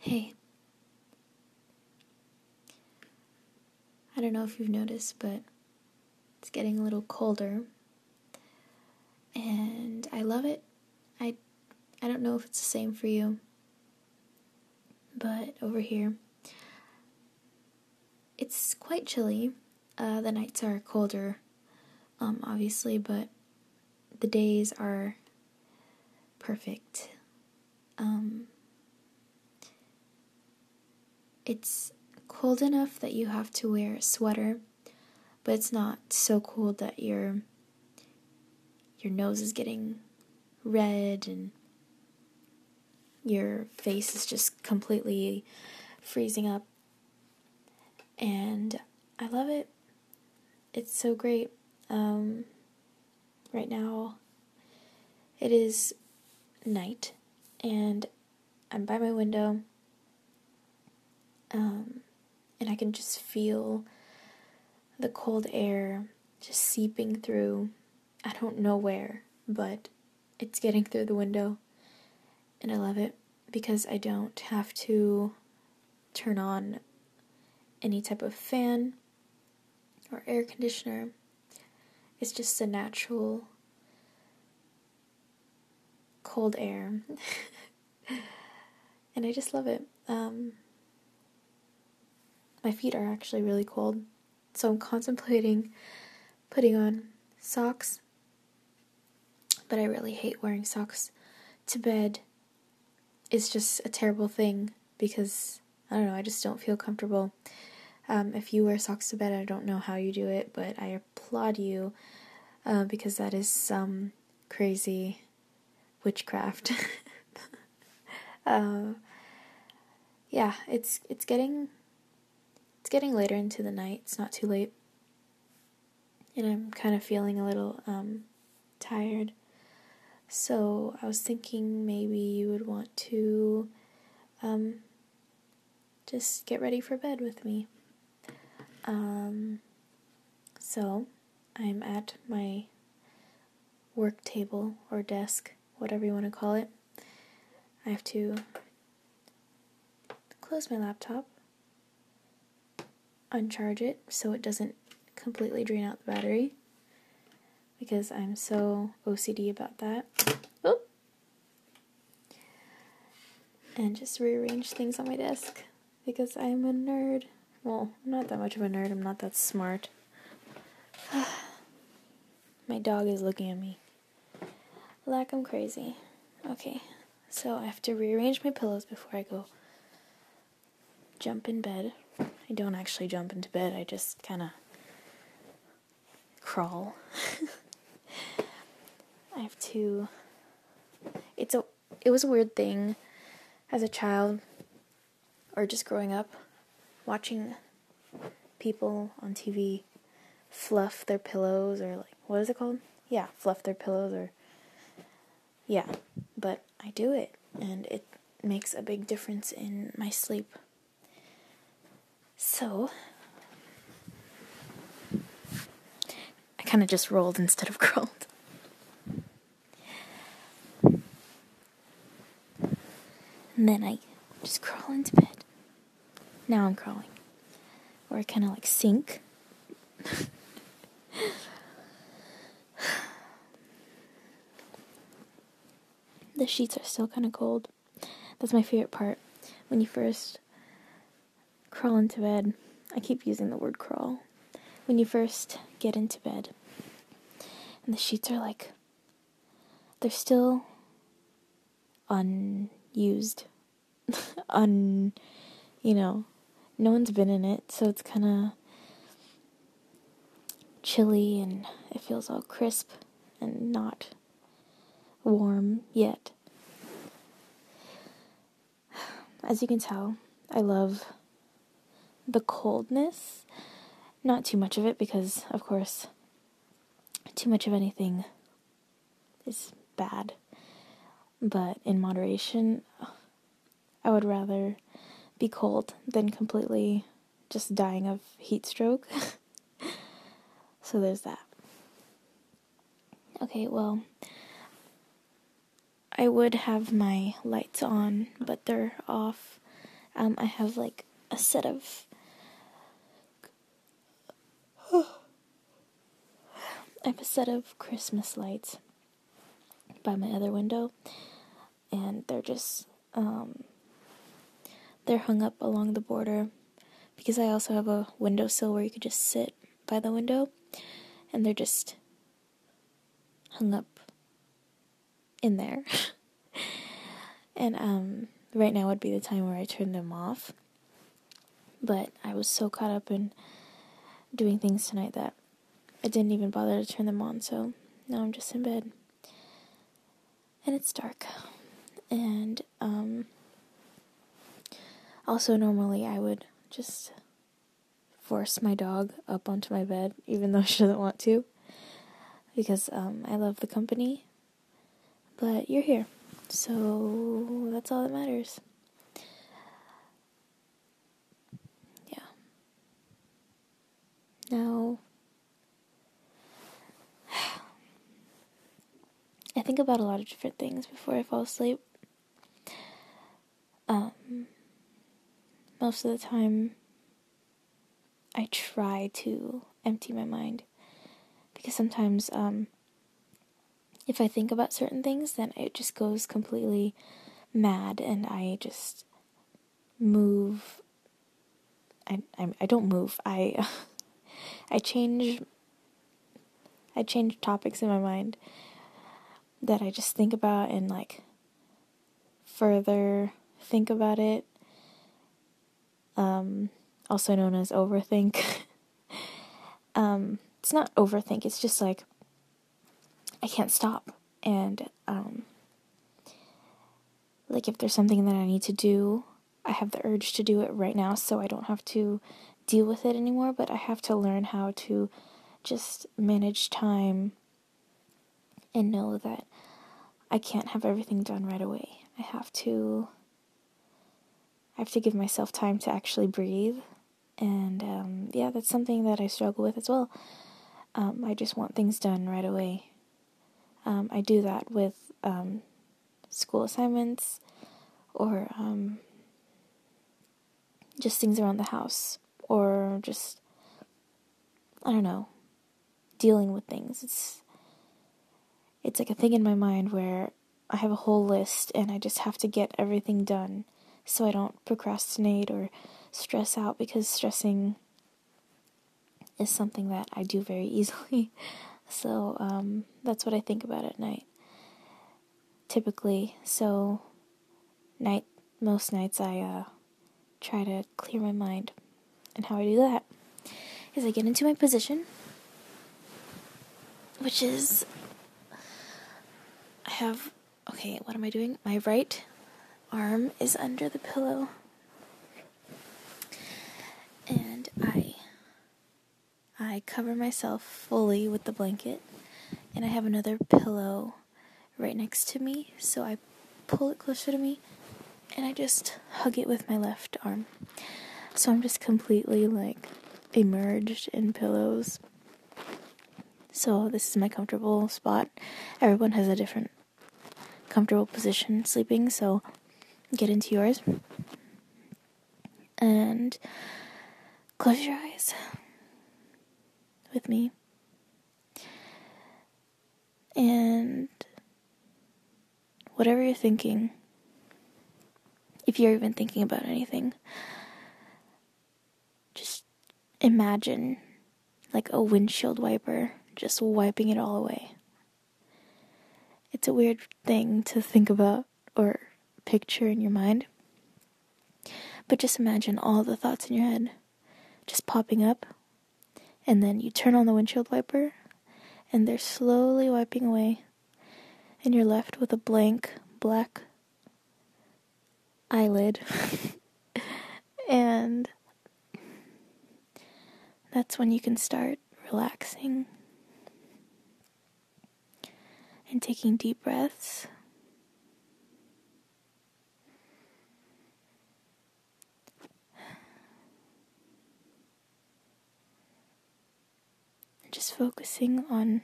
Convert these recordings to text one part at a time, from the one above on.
Hey, I don't know if you've noticed, but it's getting a little colder, and I love it. I don't know if it's the same for you, but over here, it's quite chilly. The nights are colder, obviously, but the days are perfect. It's cold enough that you have to wear a sweater, but it's not so cold that your nose is getting red and your face is just completely freezing up. And I love it. It's so great. Right now it is night and I'm by my window, and I can just feel the cold air just seeping through. I don't know where, but it's getting through the window, and I love it because I don't have to turn on any type of fan or air conditioner. It's just a natural cold air, and I just love it. My feet are actually really cold, so I'm contemplating putting on socks, but I really hate wearing socks to bed. It's just a terrible thing because, I don't know, I just don't feel comfortable. If you wear socks to bed, I don't know how you do it, but I applaud you, because that is some crazy witchcraft. Yeah, it's getting later into the night. It's not too late, and I'm kind of feeling a little tired. So I was thinking maybe you would want to just get ready for bed with me. So I'm at my work table or desk, whatever you want to call it. I have to close my laptop, uncharge it so it doesn't completely drain out the battery, because I'm so OCD about that. Oh! And just rearrange things on my desk, because I'm a nerd. Well, I'm not that much of a nerd, I'm not that smart. My dog is looking at me like I'm crazy. Okay, so I have to rearrange my pillows before I go jump in bed. I don't actually jump into bed, I just kind of crawl. I have to... It was a weird thing as a child, or just growing up, watching people on TV fluff their pillows, or what is it called? Yeah, fluff their pillows, or... Yeah, but I do it, and it makes a big difference in my sleep. So, I kind of just rolled instead of crawled. And then I just crawl into bed. Now I'm crawling. Or I kind of sink. The sheets are still kind of cold. That's my favorite part. When you first crawl into bed, I keep using the word crawl. When you first get into bed, and the sheets are they're still unused. No one's been in it, so it's kind of chilly and it feels all crisp and not warm yet. As you can tell, I love the coldness. Not too much of it, because, of course, too much of anything is bad. But in moderation, I would rather be cold than completely just dying of heat stroke. So there's that. Okay, well, I would have my lights on, but they're off, I have like a set of Christmas lights by my other window, and they're just they're hung up along the border, because I also have a windowsill where you could just sit by the window, and they're just hung up in there. And right now would be the time where I turn them off, but I was so caught up in doing things tonight that I didn't even bother to turn them on, so now I'm just in bed. And it's dark. And also normally I would just force my dog up onto my bed, even though she doesn't want to, because I love the company. But you're here, so that's all that matters. Yeah. Now, I think about a lot of different things before I fall asleep. Most of the time, I try to empty my mind, because sometimes, if I think about certain things, then it just goes completely mad, and I just move. I don't move. I change topics in my mind that I just think about and like further think about it. Also known as overthink. It's not overthink, it's just like I can't stop. And like if there's something that I need to do, I have the urge to do it right now, so I don't have to deal with it anymore, but I have to learn how to just manage time and know that I can't have everything done right away. I have to give myself time to actually breathe. And yeah, that's something that I struggle with as well. I just want things done right away. I do that with school assignments, or just things around the house, or just, I don't know, dealing with things. It's like a thing in my mind where I have a whole list and I just have to get everything done so I don't procrastinate or stress out, because stressing is something that I do very easily. So that's what I think about at night, typically. So most nights I try to clear my mind, and how I do that is I get into my position, which is what am I doing? My right arm is under the pillow, and I cover myself fully with the blanket, and I have another pillow right next to me, so I pull it closer to me, and I just hug it with my left arm. So I'm just completely like immersed in pillows. So this is my comfortable spot. Everyone has a different comfortable position sleeping, so get into yours. And close your eyes with me. And whatever you're thinking, if you're even thinking about anything, just imagine like a windshield wiper just wiping it all away. It's a weird thing to think about or picture in your mind, but just imagine all the thoughts in your head just popping up, and then you turn on the windshield wiper, and they're slowly wiping away, and you're left with a blank black eyelid. And that's when you can start relaxing and taking deep breaths. Just focusing on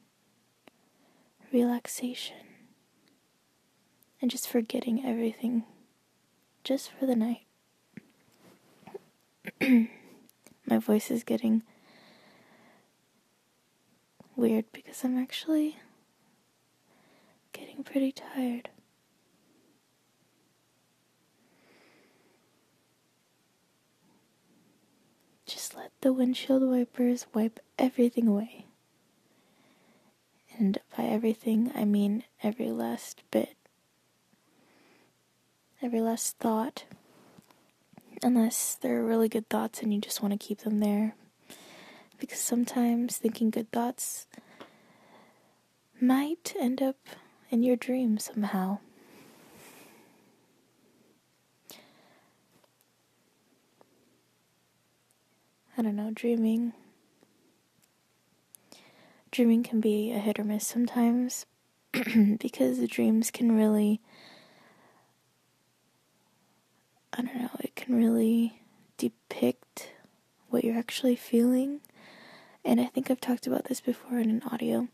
relaxation and just forgetting everything just for the night. My voice is getting weird because I'm actually getting pretty tired. Just let the windshield wipers wipe everything away. And by everything, I mean every last bit. Every last thought. Unless they're really good thoughts and you just want to keep them there. Because sometimes thinking good thoughts might end up in your dream somehow. I don't know, dreaming can be a hit or miss sometimes because the dreams can really, I don't know, it can really depict what you're actually feeling. And I think I've talked about this before in an audio.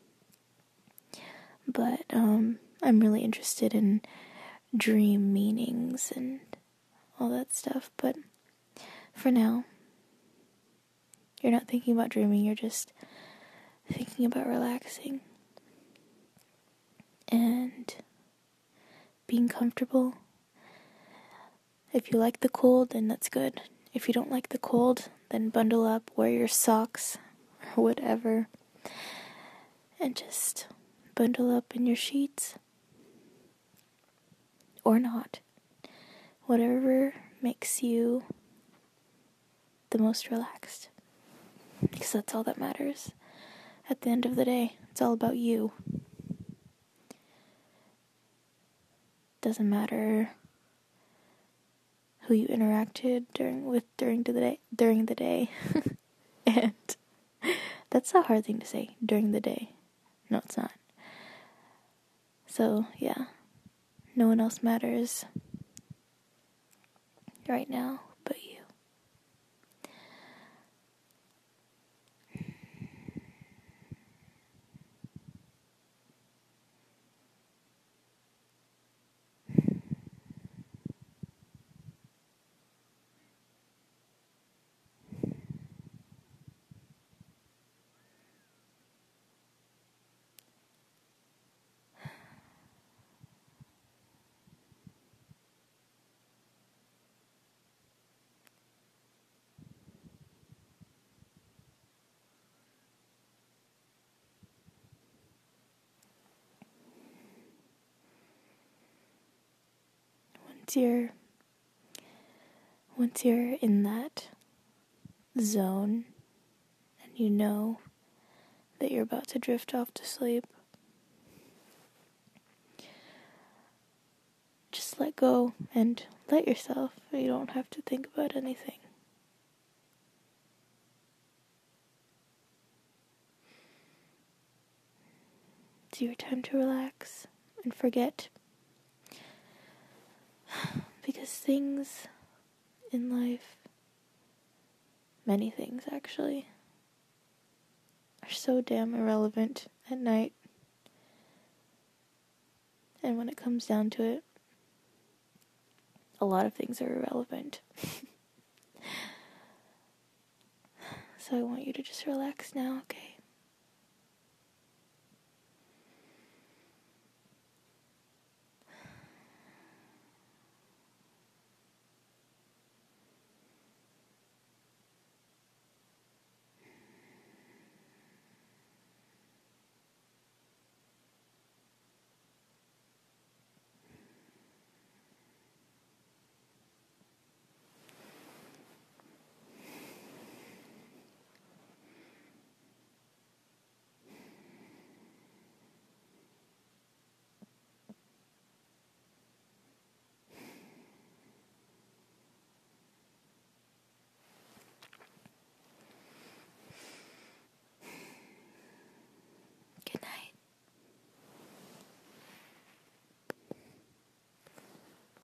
But I'm really interested in dream meanings and all that stuff. But for now, you're not thinking about dreaming, you're just thinking about relaxing and being comfortable. If you like the cold, then that's good. If you don't like the cold, then bundle up, wear your socks or whatever, and just bundle up in your sheets. Or not. Whatever makes you the most relaxed. Because that's all that matters. At the end of the day, it's all about you. Doesn't matter who you interacted during the day. And that's a hard thing to say, during the day. No, it's not. So, yeah. No one else matters right now but you. Once you're in that zone and you know that you're about to drift off to sleep, just let go and let yourself. You don't have to think about anything. It's your time to relax and forget. Because things in life, many things actually, are so damn irrelevant at night. And when it comes down to it, a lot of things are irrelevant. So I want you to just relax now, okay?